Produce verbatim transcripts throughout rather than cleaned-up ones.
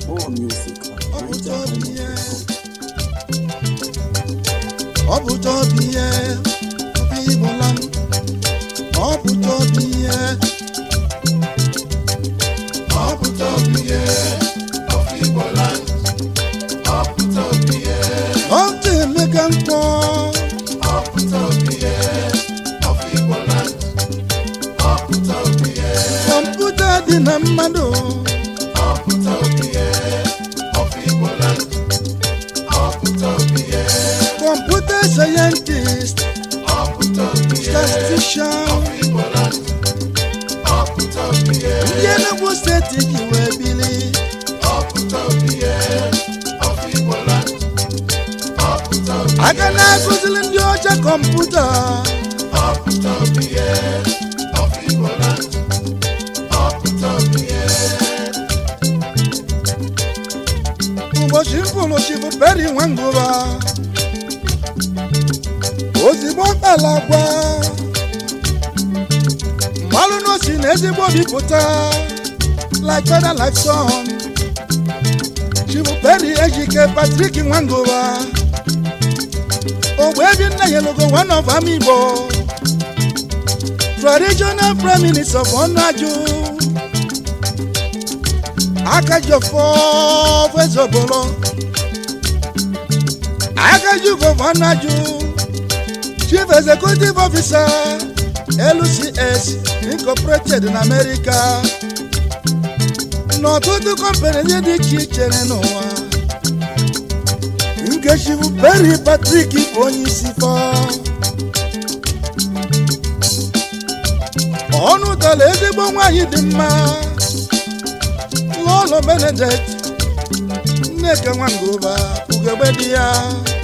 More music. Obutobiye, Obutobiye, Obibolam, Obutobiye, Obutobiye, Obibolam, Obutobiye, Otemeganko, Obutobiye, Obibolam, Obutobiye, Computer dinamado, Obutobiye, Obibolam, Obutobiye, computer scientist, Obutobiye, statistician, Obibolam, Obutobiye, Yena was static you were Billy, Obutobiye, Obibolam, Obutobiye, I can puzzle in your computer, Obutobiye, Obibolam, Obutobiye, Uboshimpolo shifu peri wanguba, Ozibo alagwa, Malu no sinezi bobi puta, like father like son. Shifu peri ejike Patrick wanguba, Owebi na yelogo one of Amibo, traditional prime minister of Onaju. Akajofo Fezobolo, Akajugo Vanaju, Chief Executive Officer, L C S Incorporated in America. No to company the kitchen no one. Nkeshivu Perry Patrick Onyisifa. Onu taleze bongwa yidima. Lolo Benedict Neka Wanguba Ugebedia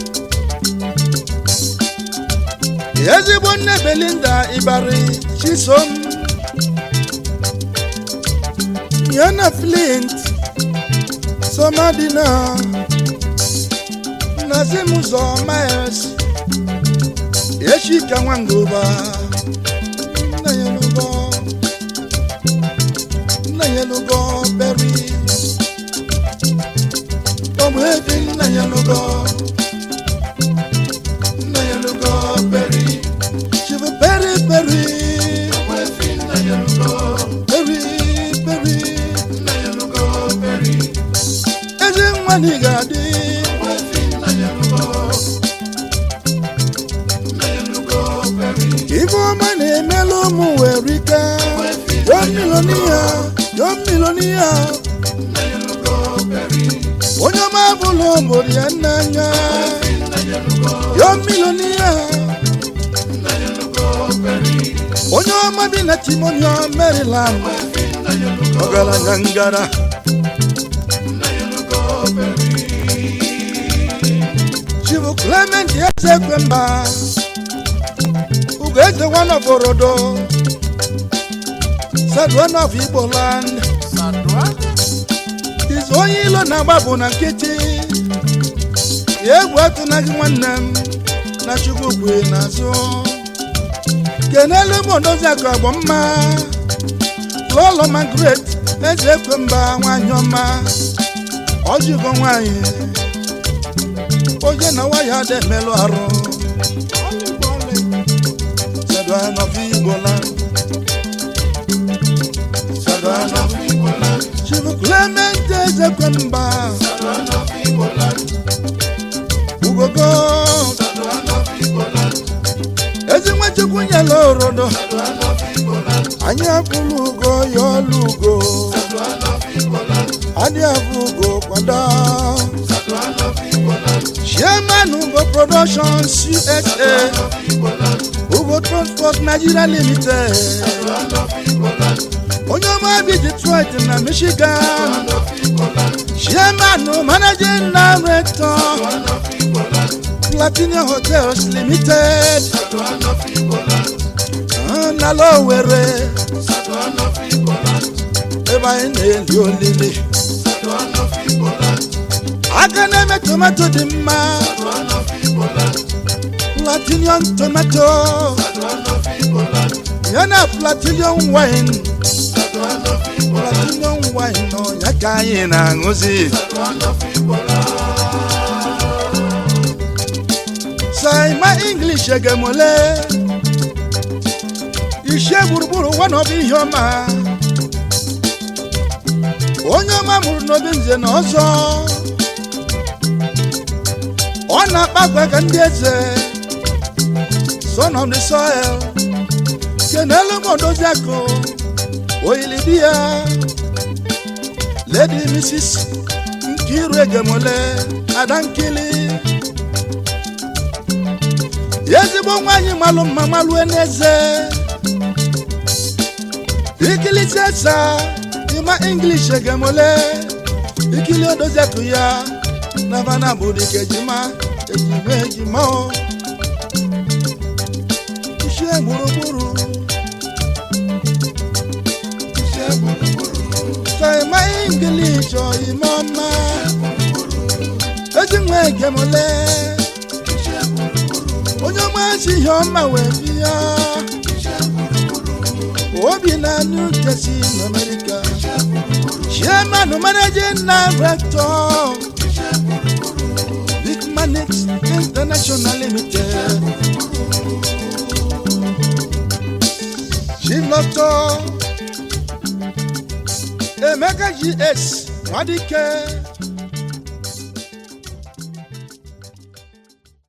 Yezibone Belinda Ibari Chisom Yana Flint Somadina Nazimuzo Myers Yeshika Wanguba Nayalugo Nayalugo Berry Omwedin Nayalugo Nayalugo Berry, Shiva Berry Berry Omwedin Nayalugo, Berry Berry Nayalugo Berry, Ezin Manigadi Omwedin Nayalugo, Nayalugo Berry, Ivo Mane Melo Muerika Yo Milonia Yo Milonia Nayalugo Berry, Onyama Bulo Moriananya Nayalugo, Yo Milonia Nayalugo Berry, Onyama Bina Timonia Maryland Nayalugo, Ogala Nangara Nayalugo Berry, Shivu Clement Yezekwemba Ugeze one of Orodo Said one of Igbo land Is Oyilo Nababu na Kiti Ye watu na gwanam Na chukukwe na so Kenele mondozi akabomma Lolo Margaret Yezekwemba wanyoma Ojigo nwaye Oje na waya de melo aro Sadwa no fi bola Sadwa no fi bola Chifu Clement Yezekwemba Sadwana Fibola, Ugogo Sadwana Fibola, Ezimwe chukunya lorodo Sadwana Fibola, Anya fulugo yolugo Sadwana Fibola, Adi afugo kwada Sadwana Fibola, Chairman Ugo Productions U S A Sadwana Fibola, Ugo Transport Nigeria Limited Sadwana Fibola, Onyoma bi Detroit na Michigan Sadwana Fibola, Chairman Managing Director Sadwana Fibola, Platinum Hotels Limited Sadwana Fibola, Nalo were Sadwana Fibola, Eba ene li olili Sadwana Fibola, Akane me tomato dimma Sadwana Fibola, Platinum tomato Sadwana Fibola, Yana Platinum wine Sadwana Fibola, platinum wine nọ ya ka anyị na-aṅụzi Saima English egemole ishe gburugburu one of ihe ọma onye ọma mụrụ n'obi nze na ọzọ ọ na-akpagwa ka ndị eze son of the soil kenelu modozi akụ oyilidia Lady Missus Nkiru egemole Adankili ezigbo nwanyị malụ mma malụ eneze ikili sesa ima English egemole ikili odozi akụ ya na vana budi kejima ejime ejima o ishe gburugburu ishe gburugburu Saima English o imoma ejimwe egemole ishe gburugburu onye ọmasị ihe ọma wee bịa obi na New Jersey in America chairman managing director Big Manix International Limited Chief Doctor Emeka G S Wadike